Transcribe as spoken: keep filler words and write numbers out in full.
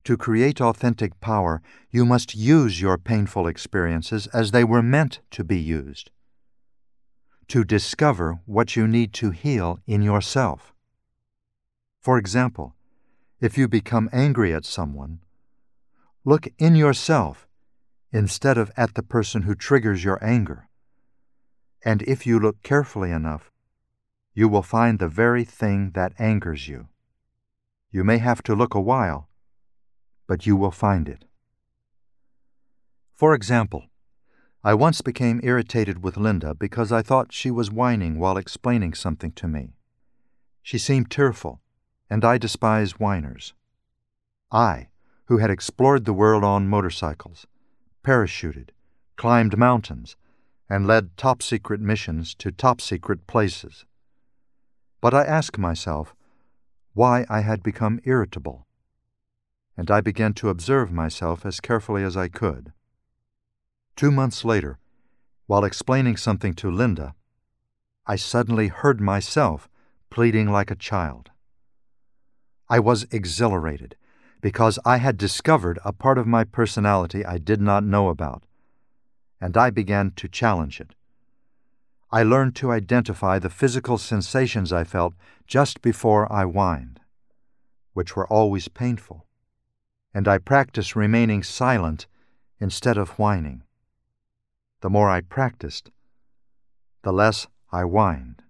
To create authentic power, you must use your painful experiences as they were meant to be used. To discover what you need to heal in yourself. For example, if you become angry at someone, look in yourself instead of at the person who triggers your anger. And if you look carefully enough, you will find the very thing that angers you. You may have to look a while, but you will find it. For example, I once became irritated with Linda because I thought she was whining while explaining something to me. She seemed tearful, and I despise whiners. I, who had explored the world on motorcycles, parachuted, climbed mountains, and led top-secret missions to top-secret places. But I asked myself why I had become irritable, and I began to observe myself as carefully as I could. Two months later, while explaining something to Linda, I suddenly heard myself pleading like a child. I was exhilarated because I had discovered a part of my personality I did not know about, and I began to challenge it. I learned to identify the physical sensations I felt just before I whined, which were always painful, and I practiced remaining silent instead of whining. The more I practiced, the less I whined.